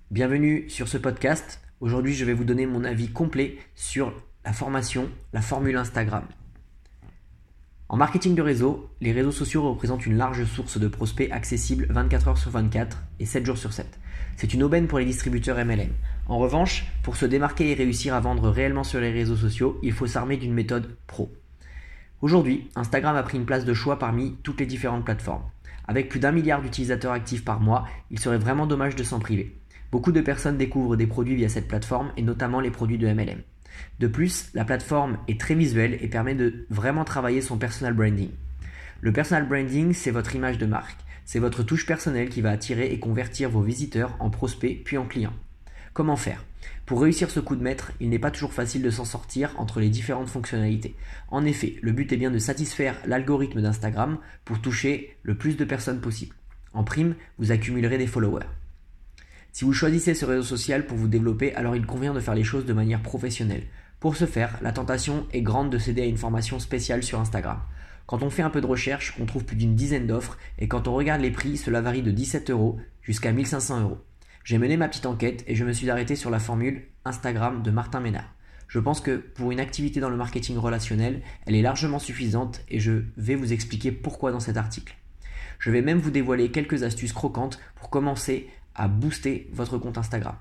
Bienvenue sur ce podcast. Aujourd'hui, je vais vous donner mon avis complet sur la formation, la formule Instagram. En marketing de réseau, les réseaux sociaux représentent une large source de prospects accessibles 24 heures sur 24 et 7 jours sur 7. C'est une aubaine pour les distributeurs MLM. En revanche, pour se démarquer et réussir à vendre réellement sur les réseaux sociaux, il faut s'armer d'une méthode pro. Aujourd'hui, Instagram a pris une place de choix parmi toutes les différentes plateformes. Avec plus d'1 milliard d'utilisateurs actifs par mois, il serait vraiment dommage de s'en priver. Beaucoup de personnes découvrent des produits via cette plateforme et notamment les produits de MLM. De plus, la plateforme est très visuelle et permet de vraiment travailler son personal branding. Le personal branding, c'est votre image de marque. C'est votre touche personnelle qui va attirer et convertir vos visiteurs en prospects puis en clients. Comment faire ? Pour réussir ce coup de maître, il n'est pas toujours facile de s'en sortir entre les différentes fonctionnalités. En effet, le but est bien de satisfaire l'algorithme d'Instagram pour toucher le plus de personnes possible. En prime, vous accumulerez des followers. Si vous choisissez ce réseau social pour vous développer, alors il convient de faire les choses de manière professionnelle. Pour ce faire, la tentation est grande de céder à une formation spéciale sur Instagram. Quand on fait un peu de recherche, on trouve plus d'une dizaine d'offres et quand on regarde les prix, cela varie de 17 € jusqu'à 1500 €. J'ai mené ma petite enquête et je me suis arrêté sur la formule Instagram de Martin Ménard. Je pense que pour une activité dans le marketing relationnel, elle est largement suffisante et je vais vous expliquer pourquoi dans cet article. Je vais même vous dévoiler quelques astuces croquantes pour commencer à booster votre compte Instagram.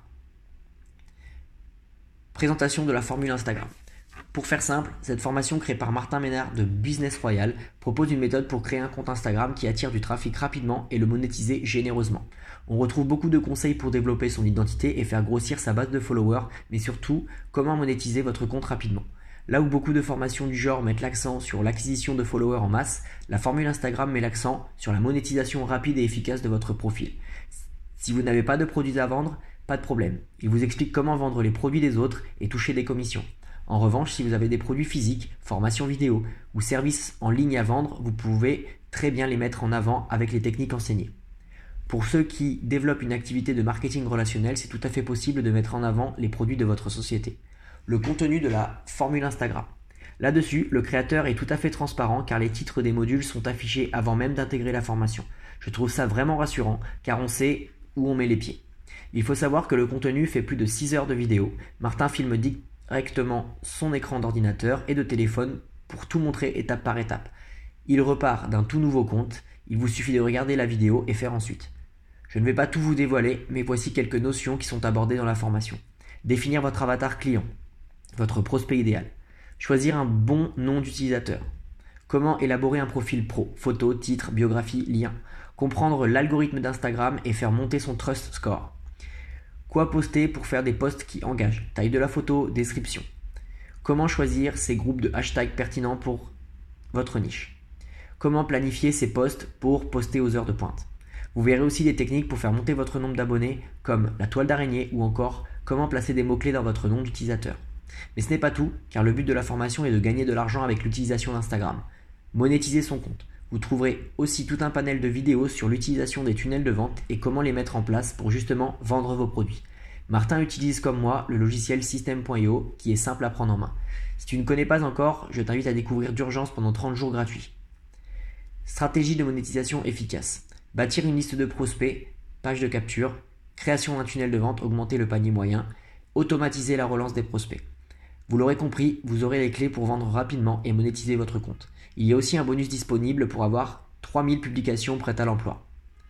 Présentation de la formule Instagram. Pour faire simple, cette formation créée par Martin Ménard de Business Royal propose une méthode pour créer un compte Instagram qui attire du trafic rapidement et le monétiser généreusement. On retrouve beaucoup de conseils pour développer son identité et faire grossir sa base de followers, mais surtout comment monétiser votre compte rapidement. Là où beaucoup de formations du genre mettent l'accent sur l'acquisition de followers en masse, la formule Instagram met l'accent sur la monétisation rapide et efficace de votre profil. Si vous n'avez pas de produits à vendre, pas de problème. Il vous explique comment vendre les produits des autres et toucher des commissions. En revanche, si vous avez des produits physiques, formations vidéo ou services en ligne à vendre, vous pouvez très bien les mettre en avant avec les techniques enseignées. Pour ceux qui développent une activité de marketing relationnel, c'est tout à fait possible de mettre en avant les produits de votre société. Le contenu de la formule Instagram. Là-dessus, le créateur est tout à fait transparent car les titres des modules sont affichés avant même d'intégrer la formation. Je trouve ça vraiment rassurant car on sait où on met les pieds. Il faut savoir que le contenu fait plus de 6 heures de vidéo. Martin filme directement son écran d'ordinateur et de téléphone pour tout montrer étape par étape. Il repart d'un tout nouveau compte, il vous suffit de regarder la vidéo et faire ensuite. Je ne vais pas tout vous dévoiler, mais voici quelques notions qui sont abordées dans la formation. Définir votre avatar client, votre prospect idéal. Choisir un bon nom d'utilisateur. Comment élaborer un profil pro, photo, titre, biographie, lien. Comprendre l'algorithme d'Instagram et faire monter son trust score. Quoi poster pour faire des posts qui engagent? Taille de la photo, description. Comment choisir ces groupes de hashtags pertinents pour votre niche? Comment planifier ces posts pour poster aux heures de pointe? Vous verrez aussi des techniques pour faire monter votre nombre d'abonnés comme la toile d'araignée ou encore comment placer des mots-clés dans votre nom d'utilisateur. Mais ce n'est pas tout, car le but de la formation est de gagner de l'argent avec l'utilisation d'Instagram. Monétiser son compte. Vous trouverez aussi tout un panel de vidéos sur l'utilisation des tunnels de vente et comment les mettre en place pour justement vendre vos produits. Martin utilise comme moi le logiciel System.io qui est simple à prendre en main. Si tu ne connais pas encore, je t'invite à découvrir d'urgence pendant 30 jours gratuits. Stratégie de monétisation efficace. Bâtir une liste de prospects, page de capture, création d'un tunnel de vente, augmenter le panier moyen, automatiser la relance des prospects. Vous l'aurez compris, vous aurez les clés pour vendre rapidement et monétiser votre compte. Il y a aussi un bonus disponible pour avoir 3000 publications prêtes à l'emploi.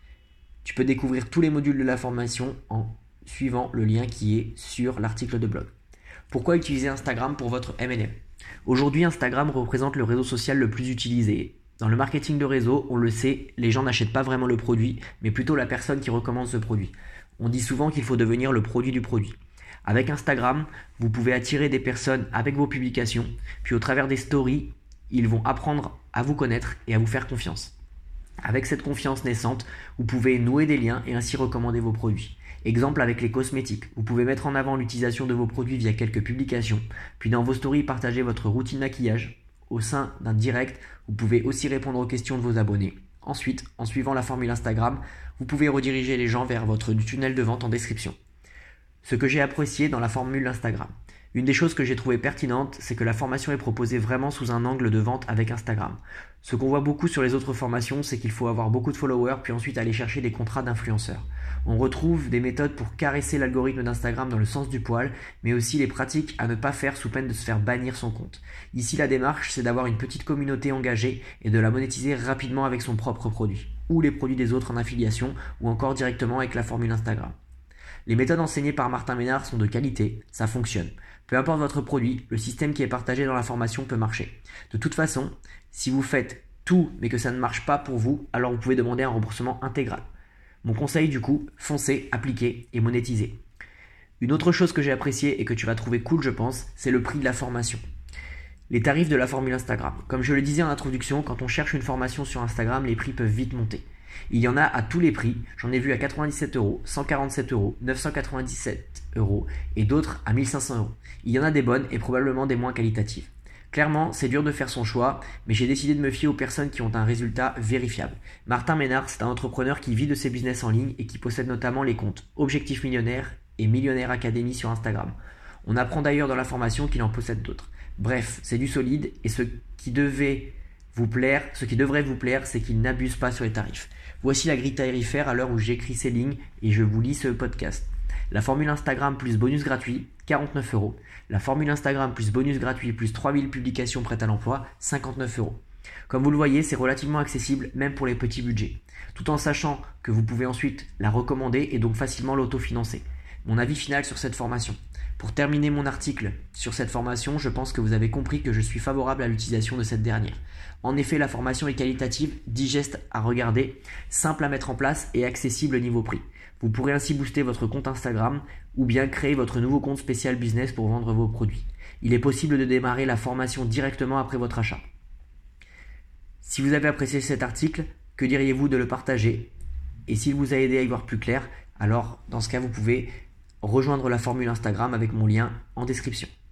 Tu peux découvrir tous les modules de la formation en suivant le lien qui est sur l'article de blog. Pourquoi utiliser Instagram pour votre MLM? Aujourd'hui, Instagram représente le réseau social le plus utilisé. Dans le marketing de réseau, on le sait, les gens n'achètent pas vraiment le produit, mais plutôt la personne qui recommande ce produit. On dit souvent qu'il faut devenir le produit du produit. Avec Instagram, vous pouvez attirer des personnes avec vos publications, puis au travers des stories, ils vont apprendre à vous connaître et à vous faire confiance. Avec cette confiance naissante, vous pouvez nouer des liens et ainsi recommander vos produits. Exemple avec les cosmétiques, vous pouvez mettre en avant l'utilisation de vos produits via quelques publications, puis dans vos stories partager votre routine maquillage. Au sein d'un direct, vous pouvez aussi répondre aux questions de vos abonnés. Ensuite, en suivant la formule Instagram, vous pouvez rediriger les gens vers votre tunnel de vente en description. Ce que j'ai apprécié dans la formule Instagram. Une des choses que j'ai trouvé pertinente, c'est que la formation est proposée vraiment sous un angle de vente avec Instagram. Ce qu'on voit beaucoup sur les autres formations, c'est qu'il faut avoir beaucoup de followers puis ensuite aller chercher des contrats d'influenceurs. On retrouve des méthodes pour caresser l'algorithme d'Instagram dans le sens du poil, mais aussi les pratiques à ne pas faire sous peine de se faire bannir son compte. Ici, la démarche, c'est d'avoir une petite communauté engagée et de la monétiser rapidement avec son propre produit, ou les produits des autres en affiliation, ou encore directement avec la formule Instagram. Les méthodes enseignées par Martin Ménard sont de qualité, ça fonctionne. Peu importe votre produit, le système qui est partagé dans la formation peut marcher. De toute façon, si vous faites tout mais que ça ne marche pas pour vous, alors vous pouvez demander un remboursement intégral. Mon conseil du coup, foncez, appliquez et monétisez. Une autre chose que j'ai appréciée et que tu vas trouver cool je pense, c'est le prix de la formation. Les tarifs de la formule Instagram. Comme je le disais en introduction, quand on cherche une formation sur Instagram, les prix peuvent vite monter. Il y en a à tous les prix, j'en ai vu à 97 €, 147 €, 997 € et d'autres à 1500 €. Il y en a des bonnes et probablement des moins qualitatives. Clairement, c'est dur de faire son choix, mais j'ai décidé de me fier aux personnes qui ont un résultat vérifiable. Martin Ménard, c'est un entrepreneur qui vit de ses business en ligne et qui possède notamment les comptes Objectif Millionnaire et Millionnaire Academy sur Instagram. On apprend d'ailleurs dans la formation qu'il en possède d'autres. Bref, c'est du solide et ce qui devrait vous plaire, c'est qu'il n'abuse pas sur les tarifs. Voici la grille tarifaire à l'heure où j'écris ces lignes et je vous lis ce podcast. La formule Instagram plus bonus gratuit, 49 €. La formule Instagram plus bonus gratuit plus 3000 publications prêtes à l'emploi, 59 €. Comme vous le voyez, c'est relativement accessible même pour les petits budgets, tout en sachant que vous pouvez ensuite la recommander et donc facilement l'autofinancer. Mon avis final sur cette formation. Pour terminer mon article sur cette formation, je pense que vous avez compris que je suis favorable à l'utilisation de cette dernière. En effet, la formation est qualitative, digeste à regarder, simple à mettre en place et accessible niveau prix. Vous pourrez ainsi booster votre compte Instagram ou bien créer votre nouveau compte spécial business pour vendre vos produits. Il est possible de démarrer la formation directement après votre achat. Si vous avez apprécié cet article, que diriez-vous de le partager? Et s'il vous a aidé à y voir plus clair, alors dans ce cas vous pouvez rejoindre la formule Instagram avec mon lien en description.